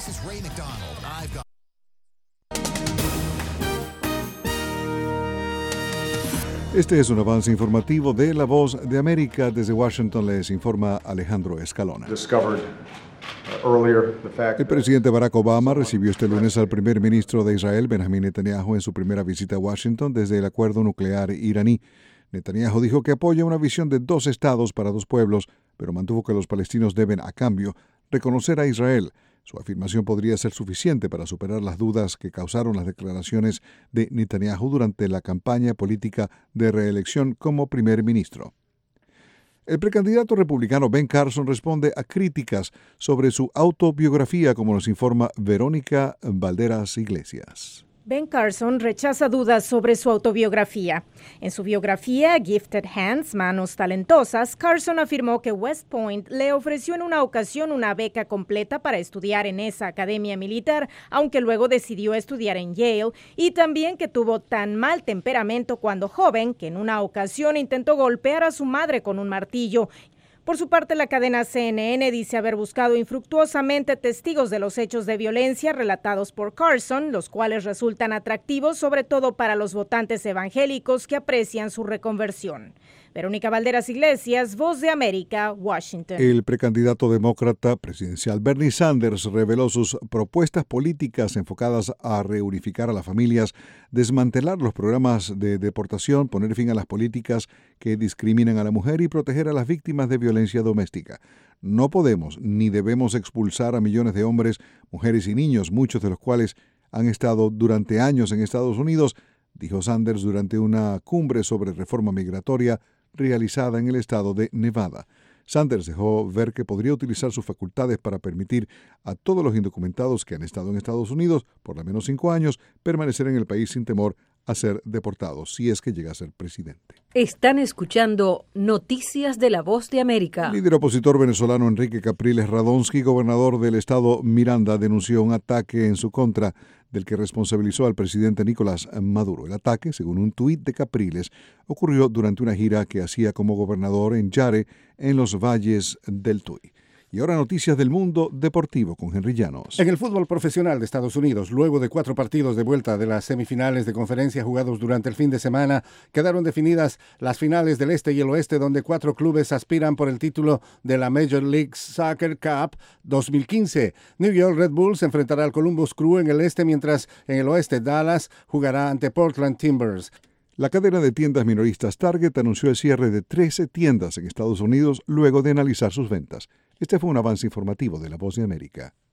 This is Ray McDonald. I've got... Este es un avance informativo de La Voz de América. Desde Washington les informa Alejandro Escalona. El presidente Barack Obama recibió este lunes al primer ministro de Israel, Benjamin Netanyahu, en su primera visita a Washington desde el acuerdo nuclear iraní. Netanyahu dijo que apoya una visión de 2 estados para 2 pueblos, pero mantuvo que los palestinos deben, a cambio, reconocer a Israel. Su afirmación podría ser suficiente para superar las dudas que causaron las declaraciones de Netanyahu durante la campaña política de reelección como primer ministro. El precandidato republicano Ben Carson responde a críticas sobre su autobiografía, como nos informa Verónica Valderas Iglesias. Ben Carson rechaza dudas sobre su autobiografía. En su biografía, Gifted Hands, Manos Talentosas, Carson afirmó que West Point le ofreció en una ocasión una beca completa para estudiar en esa academia militar, aunque luego decidió estudiar en Yale, y también que tuvo tan mal temperamento cuando joven que en una ocasión intentó golpear a su madre con un martillo. Por su parte, la cadena CNN dice haber buscado infructuosamente testigos de los hechos de violencia relatados por Carson, los cuales resultan atractivos sobre todo para los votantes evangélicos que aprecian su reconversión. Verónica Valderas Iglesias, Voz de América, Washington. El precandidato demócrata presidencial Bernie Sanders reveló sus propuestas políticas enfocadas a reunificar a las familias, desmantelar los programas de deportación, poner fin a las políticas que discriminan a la mujer y proteger a las víctimas de violencia doméstica. No podemos ni debemos expulsar a millones de hombres, mujeres y niños, muchos de los cuales han estado durante años en Estados Unidos, dijo Sanders durante una cumbre sobre reforma migratoria realizada en el estado de Nevada. Sanders dejó ver que podría utilizar sus facultades para permitir a todos los indocumentados que han estado en Estados Unidos por lo menos 5 años permanecer en el país sin temor a ser deportados si es que llega a ser presidente. Están escuchando Noticias de la Voz de América. El líder opositor venezolano Enrique Capriles Radonsky, gobernador del estado Miranda, denunció un ataque en su contra del que responsabilizó al presidente Nicolás Maduro. El ataque, según un tuit de Capriles, ocurrió durante una gira que hacía como gobernador en Yare, en los valles del Tuy. Y ahora noticias del mundo deportivo con Henry Llanos. En el fútbol profesional de Estados Unidos, luego de 4 partidos de vuelta de las semifinales de conferencia jugados durante el fin de semana, quedaron definidas las finales del Este y el Oeste, donde 4 clubes aspiran por el título de la Major League Soccer Cup 2015. New York Red Bulls se enfrentará al Columbus Crew en el Este, mientras en el Oeste Dallas jugará ante Portland Timbers. La cadena de tiendas minoristas Target anunció el cierre de 13 tiendas en Estados Unidos luego de analizar sus ventas. Este fue un avance informativo de La Voz de América.